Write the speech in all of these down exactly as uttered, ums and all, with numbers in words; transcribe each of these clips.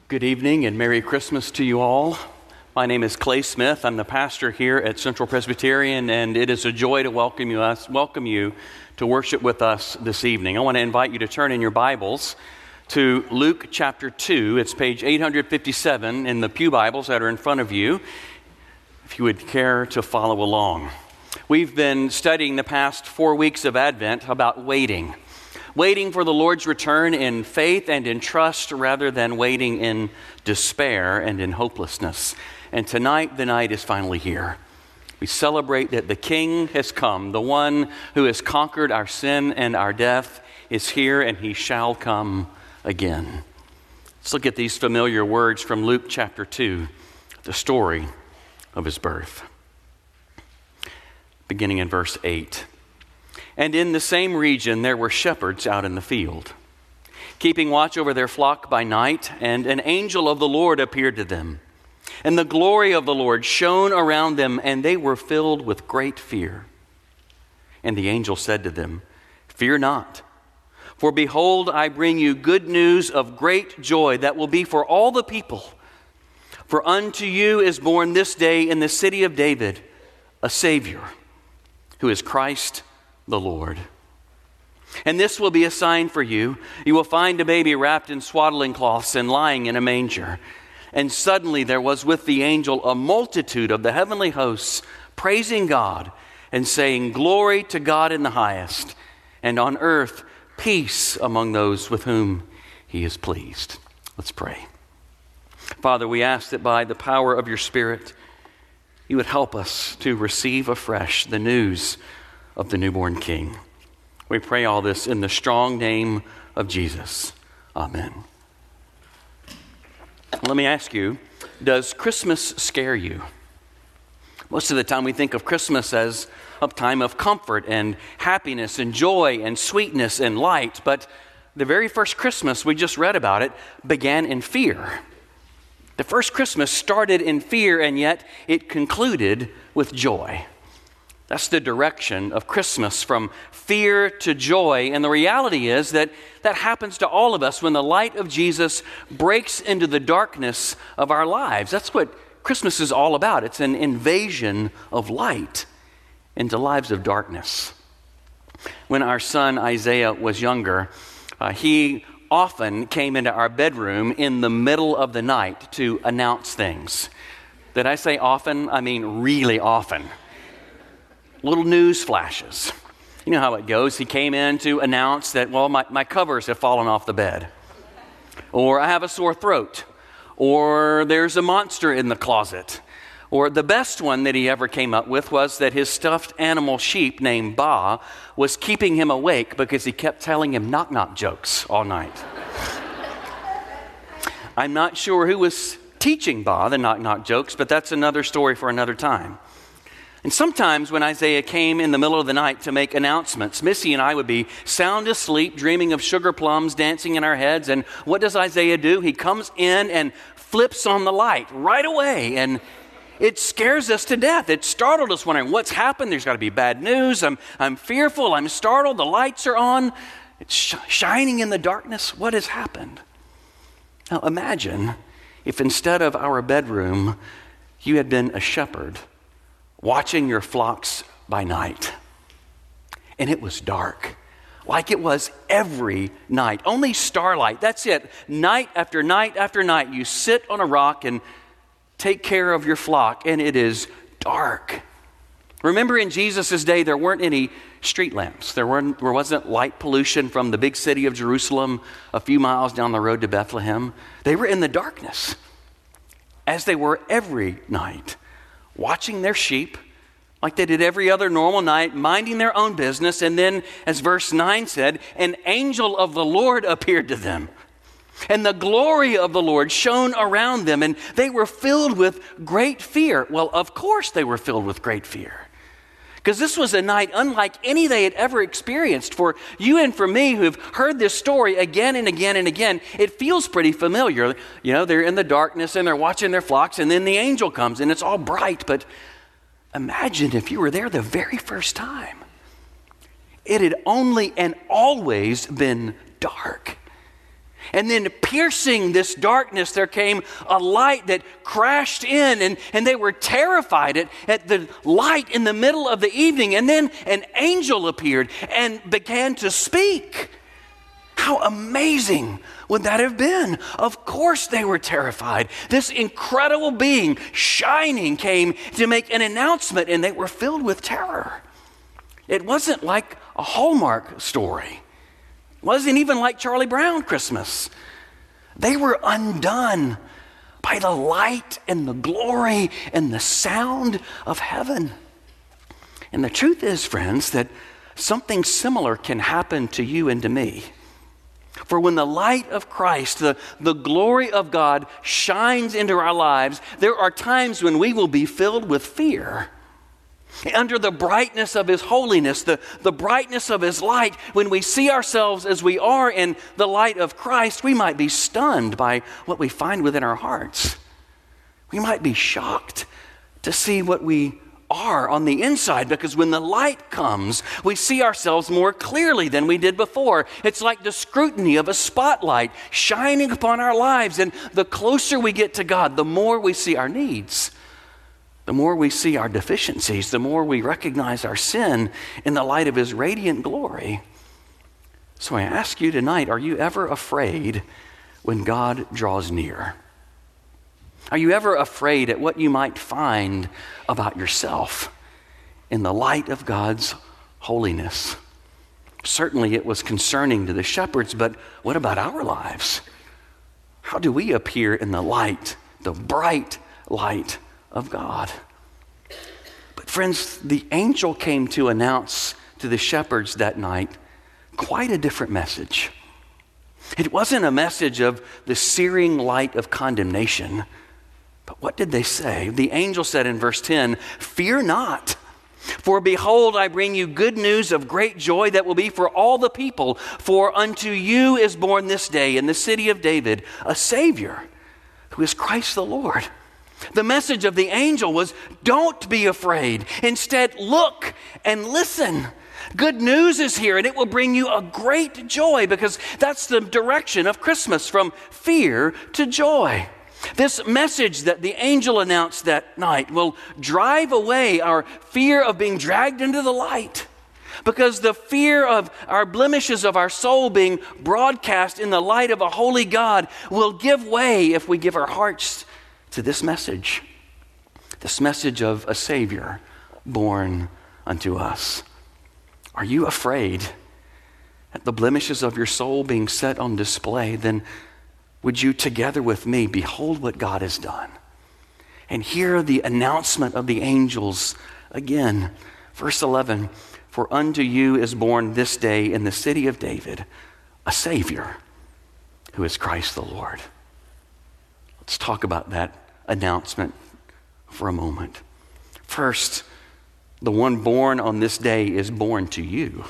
Good evening and Merry Christmas to you all. My name is Clay Smith. I'm the pastor here at Central Presbyterian, and it is a joy to welcome you, us, welcome you to worship with us this evening. I want to invite you to turn in your Bibles to Luke chapter two. It's page eight fifty-seven in the pew Bibles that are in front of you, if you would care to follow along. We've been studying the past four weeks of Advent about waiting. Waiting for the Lord's return in faith and in trust rather than waiting in despair and in hopelessness. And tonight, the night is finally here. We celebrate that the King has come. The one who has conquered our sin and our death is here, and he shall come again. Let's look at these familiar words from Luke chapter two, the story of his birth. Beginning in verse eight. And in the same region there were shepherds out in the field, keeping watch over their flock by night, and an angel of the Lord appeared to them. And the glory of the Lord shone around them, and they were filled with great fear. And the angel said to them, "Fear not, for behold, I bring you good news of great joy that will be for all the people. For unto you is born this day in the city of David a Savior, who is Christ the Lord. And this will be a sign for you. You will find a baby wrapped in swaddling cloths and lying in a manger." And suddenly there was with the angel a multitude of the heavenly hosts, praising God and saying, "Glory to God in the highest, and on earth peace among those with whom he is pleased." Let's pray. Father, we ask that by the power of your Spirit, you would help us to receive afresh the news of the newborn King. We pray all this in the strong name of Jesus. Amen. Let me ask you, does Christmas scare you? Most of the time we think of Christmas as a time of comfort and happiness and joy and sweetness and light, but the very first Christmas we just read about it began in fear. The first Christmas started in fear, and yet it concluded with joy. That's the direction of Christmas, from fear to joy. And the reality is that that happens to all of us when the light of Jesus breaks into the darkness of our lives. That's what Christmas is all about. It's an invasion of light into lives of darkness. When our son Isaiah was younger, uh, he often came into our bedroom in the middle of the night to announce things. Did I say often? I mean really often. Little news flashes. You know how it goes. He came in to announce that, well, my, my covers have fallen off the bed. Or I have a sore throat. Or there's a monster in the closet. Or the best one that he ever came up with was that his stuffed animal sheep named Ba was keeping him awake because he kept telling him knock-knock jokes all night. I'm not sure who was teaching Ba the knock-knock jokes, but that's another story for another time. And sometimes when Isaiah came in the middle of the night to make announcements, Missy and I would be sound asleep, dreaming of sugar plums dancing in our heads. And what does Isaiah do? He comes in and flips on the light right away. And it scares us to death. It startled us, wondering what's happened. There's got to be bad news. I'm, I'm fearful. I'm startled. The lights are on. It's sh- shining in the darkness. What has happened? Now imagine if instead of our bedroom, you had been a shepherd watching your flocks by night. And it was dark, like it was every night. Only starlight, that's it. Night after night after night, you sit on a rock and take care of your flock, and it is dark. Remember, in Jesus' day, there weren't any street lamps. There, weren't, there wasn't light pollution from the big city of Jerusalem a few miles down the road to Bethlehem. They were in the darkness, as they were every night, watching their sheep like they did every other normal night, minding their own business. And then, as verse nine said, an angel of the Lord appeared to them. And the glory of the Lord shone around them, and they were filled with great fear. Well, of course they were filled with great fear, because this was a night unlike any they had ever experienced. For you and for me who have heard this story again and again and again, it feels pretty familiar. You know, they're in the darkness and they're watching their flocks, and then the angel comes and it's all bright. But imagine if you were there the very first time. It had only and always been dark. And then piercing this darkness, there came a light that crashed in, and, and they were terrified at, at the light in the middle of the evening. And then an angel appeared and began to speak. How amazing would that have been? Of course they were terrified. This incredible being, shining, came to make an announcement, and they were filled with terror. It wasn't like a Hallmark story. It wasn't even like Charlie Brown Christmas. They were undone by the light and the glory and the sound of heaven. And the truth is, friends, that something similar can happen to you and to me. For when the light of Christ, the, the glory of God shines into our lives, there are times when we will be filled with fear. Under the brightness of His holiness, the, the brightness of His light, when we see ourselves as we are in the light of Christ, we might be stunned by what we find within our hearts. We might be shocked to see what we are on the inside, because when the light comes, we see ourselves more clearly than we did before. It's like the scrutiny of a spotlight shining upon our lives, and the closer we get to God, the more we see our needs. The more we see our deficiencies, the more we recognize our sin in the light of His radiant glory. So I ask you tonight, are you ever afraid when God draws near? Are you ever afraid at what you might find about yourself in the light of God's holiness? Certainly it was concerning to the shepherds, but what about our lives? How do we appear in the light, the bright light of God? But friends, the angel came to announce to the shepherds that night quite a different message. It wasn't a message of the searing light of condemnation. But what did they say? The angel said in verse ten, "Fear not, for behold, I bring you good news of great joy that will be for all the people. For unto you is born this day in the city of David a Savior, who is Christ the Lord." The message of the angel was, don't be afraid. Instead, look and listen. Good news is here, and it will bring you a great joy, because that's the direction of Christmas, from fear to joy. This message that the angel announced that night will drive away our fear of being dragged into the light, because the fear of our blemishes of our soul being broadcast in the light of a holy God will give way if we give our hearts to this message, this message of a Savior born unto us. Are you afraid at the blemishes of your soul being set on display? Then would you, together with me, behold what God has done and hear the announcement of the angels again. Verse eleven, "For unto you is born this day in the city of David a Savior, who is Christ the Lord." Let's talk about that announcement for a moment. First, the one born on this day is born to you.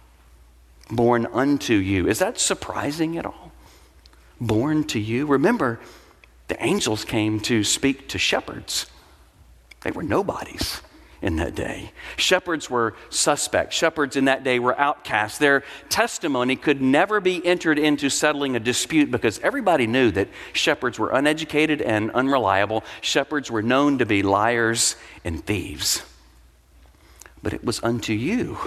Born unto you. Is that surprising at all? Born to you. Remember, the angels came to speak to shepherds. They were nobodies in that day. Shepherds were suspects. Shepherds in that day were outcasts. Their testimony could never be entered into settling a dispute, because everybody knew that shepherds were uneducated and unreliable. Shepherds were known to be liars and thieves. But it was unto you,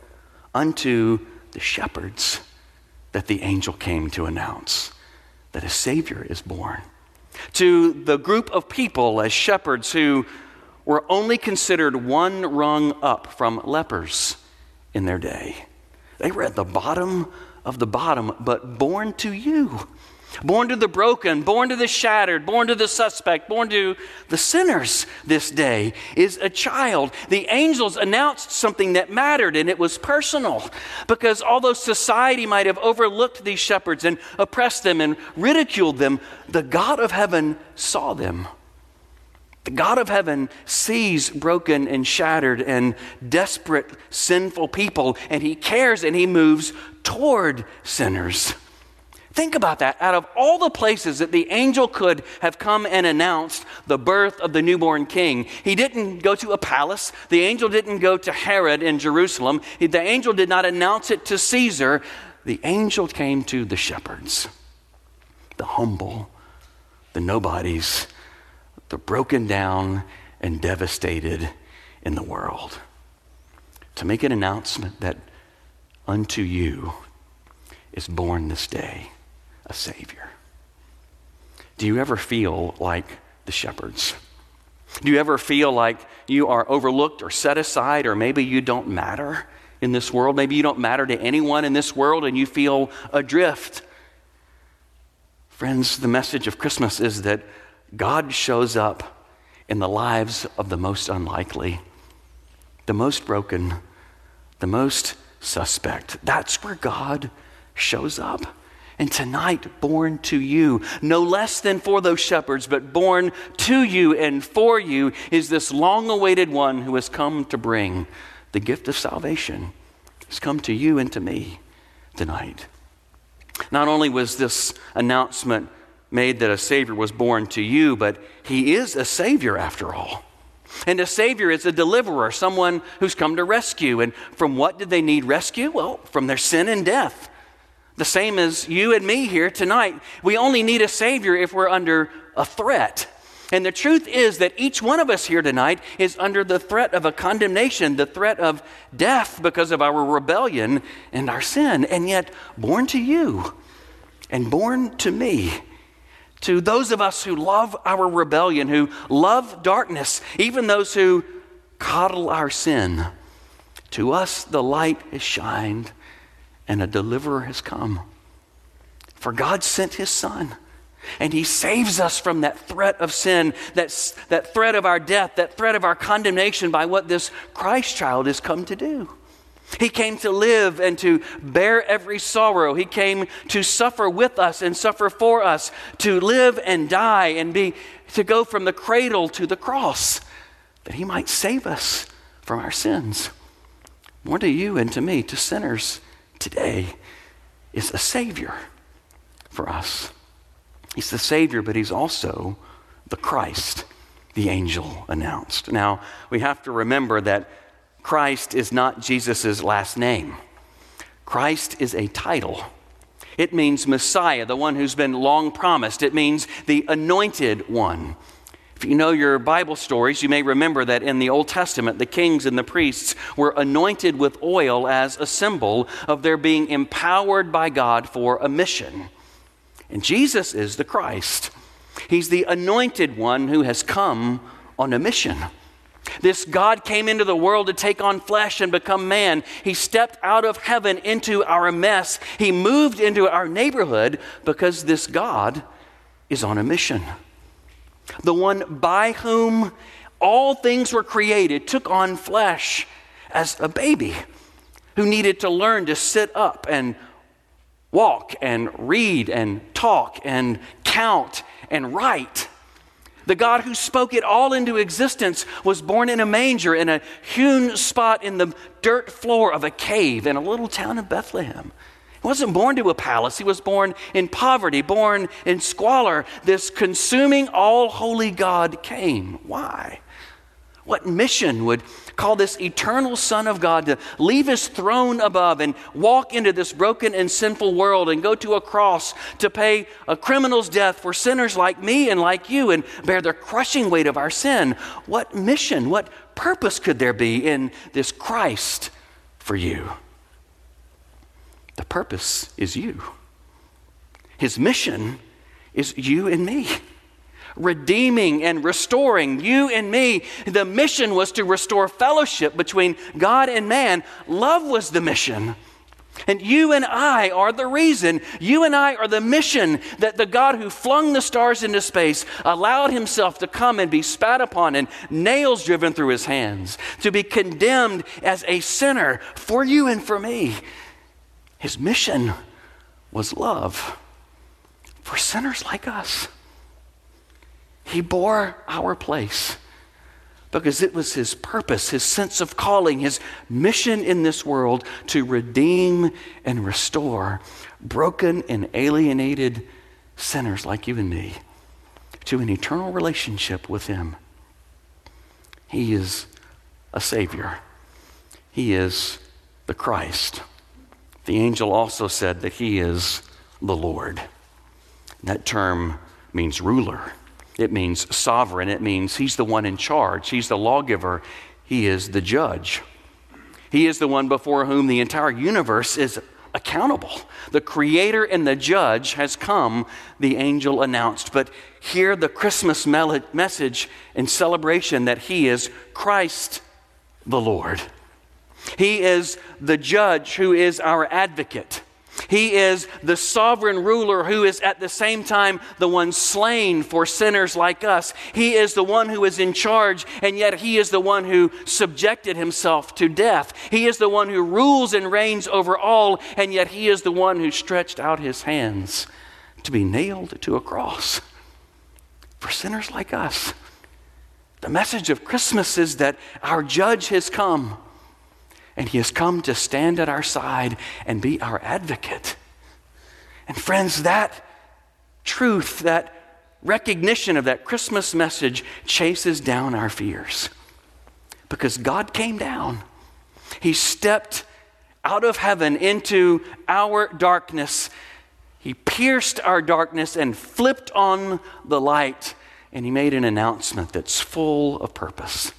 unto the shepherds, that the angel came to announce that a Savior is born. To the group of people as shepherds who were only considered one rung up from lepers in their day. They were at the bottom of the bottom, but born to you. Born to the broken, born to the shattered, born to the suspect, born to the sinners this day is a child. The angels announced something that mattered, and it was personal. Because although society might have overlooked these shepherds and oppressed them and ridiculed them, the God of heaven saw them. The God of heaven sees broken and shattered and desperate, sinful people, and He cares and He moves toward sinners. Think about that. Out of all the places that the angel could have come and announced the birth of the newborn king, he didn't go to a palace. The angel didn't go to Herod in Jerusalem. The angel did not announce it to Caesar. The angel came to the shepherds. the humble, the nobodies, the broken down and devastated in the world. To make an announcement that unto you is born this day a Savior. Do you ever feel like the shepherds? Do you ever feel like you are overlooked or set aside, or maybe you don't matter in this world? Maybe you don't matter to anyone in this world and you feel adrift. Friends, the message of Christmas is that God shows up in the lives of the most unlikely, the most broken, the most suspect. That's where God shows up. And tonight, born to you, no less than for those shepherds, but born to you and for you, is this long-awaited one who has come to bring the gift of salvation. He's come to you and to me tonight. Not only was this announcement made that a Savior was born to you, but he is a Savior after all. And a Savior is a deliverer, someone who's come to rescue. And from what did they need rescue? Well, from their sin and death. The same as you and me here tonight. We only need a Savior if we're under a threat. And the truth is that each one of us here tonight is under the threat of a condemnation, the threat of death because of our rebellion and our sin. And yet, born to you and born to me, to those of us who love our rebellion, who love darkness, even those who coddle our sin, to us the light has shined and a deliverer has come. For God sent his Son, and he saves us from that threat of sin, that, that threat of our death, that threat of our condemnation by what this Christ child has come to do. He came to live and to bear every sorrow. He came to suffer with us and suffer for us, to live and die and be to go from the cradle to the cross, that he might save us from our sins. More to you and to me, to sinners today, is a Savior for us. He's the Savior, but he's also the Christ, the angel announced. Now, we have to remember that Christ is not Jesus' last name. Christ is a title. It means Messiah, the one who's been long promised. It means the anointed one. If you know your Bible stories, you may remember that in the Old Testament, the kings and the priests were anointed with oil as a symbol of their being empowered by God for a mission. And Jesus is the Christ. He's the anointed one who has come on a mission. This God came into the world to take on flesh and become man. He stepped out of heaven into our mess. He moved into our neighborhood because this God is on a mission. The one by whom all things were created took on flesh as a baby who needed to learn to sit up and walk and read and talk and count and write. The God who spoke it all into existence was born in a manger in a hewn spot in the dirt floor of a cave in a little town of Bethlehem. He wasn't born to a palace. He was born in poverty, born in squalor. This consuming, all-holy God came. Why? What mission would call this eternal Son of God to leave his throne above and walk into this broken and sinful world and go to a cross to pay a criminal's death for sinners like me and like you and bear the crushing weight of our sin? What mission, what purpose could there be in this Christ for you? The purpose is you. His mission is you and me. Redeeming and restoring you and me. The mission was to restore fellowship between God and man. Love was the mission. And you and I are the reason. You and I are the mission that the God who flung the stars into space allowed himself to come and be spat upon and nails driven through his hands, to be condemned as a sinner for you and for me. His mission was love for sinners like us. He bore our place because it was his purpose, his sense of calling, his mission in this world to redeem and restore broken and alienated sinners like you and me to an eternal relationship with him. He is a Savior. He is the Christ. The angel also said that he is the Lord. That term means ruler. It means sovereign. It means he's the one in charge. He's the lawgiver. He is the judge. He is the one before whom the entire universe is accountable. The creator and the judge has come, the angel announced. But hear the Christmas mel- message in celebration that he is Christ the Lord. He is the judge who is our advocate. He is the sovereign ruler who is at the same time the one slain for sinners like us. He is the one who is in charge, and yet he is the one who subjected himself to death. He is the one who rules and reigns over all, and yet he is the one who stretched out his hands to be nailed to a cross for sinners like us. The message of Christmas is that our judge has come. And he has come to stand at our side and be our advocate. And friends, that truth, that recognition of that Christmas message chases down our fears. Because God came down. He stepped out of heaven into our darkness. He pierced our darkness and flipped on the light. And he made an announcement that's full of purpose.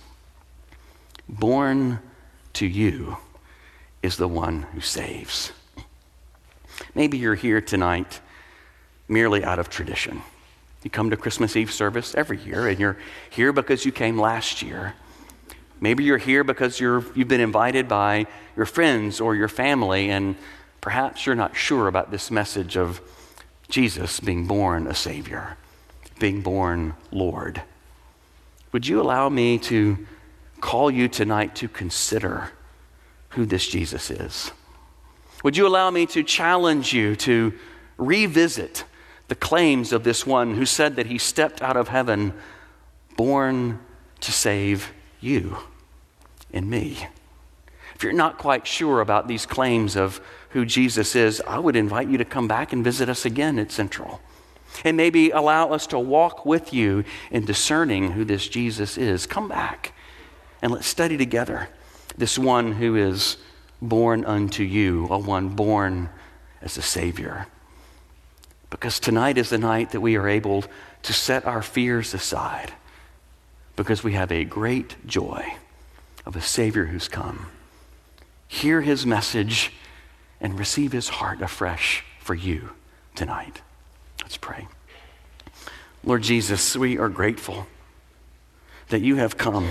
Born to you is the one who saves. Maybe you're here tonight merely out of tradition. You come to Christmas Eve service every year, and you're here because you came last year. Maybe you're here because you're, you've been invited by your friends or your family, and perhaps you're not sure about this message of Jesus being born a Savior, being born Lord. Would you allow me to call you tonight to consider who this Jesus is? Would you allow me to challenge you to revisit the claims of this one who said that he stepped out of heaven, born to save you and me? If you're not quite sure about these claims of who Jesus is, I would invite you to come back and visit us again at Central. And maybe allow us to walk with you in discerning who this Jesus is. Come back. And let's study together this one who is born unto you, a one born as a Savior. Because tonight is the night that we are able to set our fears aside, because we have a great joy of a Savior who's come. Hear his message and receive his heart afresh for you tonight. Let's pray. Lord Jesus, we are grateful that you have come,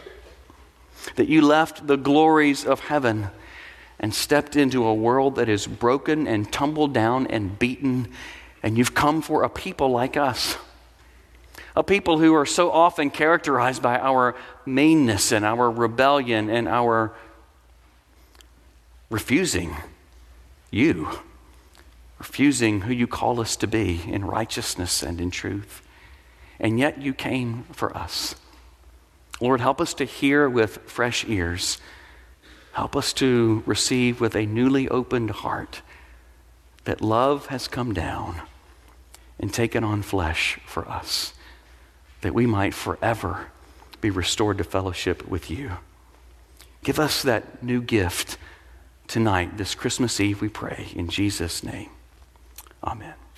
that you left the glories of heaven and stepped into a world that is broken and tumbled down and beaten, and you've come for a people like us, a people who are so often characterized by our meanness and our rebellion and our refusing you, refusing who you call us to be in righteousness and in truth. And yet you came for us. Lord, help us to hear with fresh ears. Help us to receive with a newly opened heart that love has come down and taken on flesh for us, that we might forever be restored to fellowship with you. Give us that new gift tonight, this Christmas Eve, we pray. In Jesus' name, amen.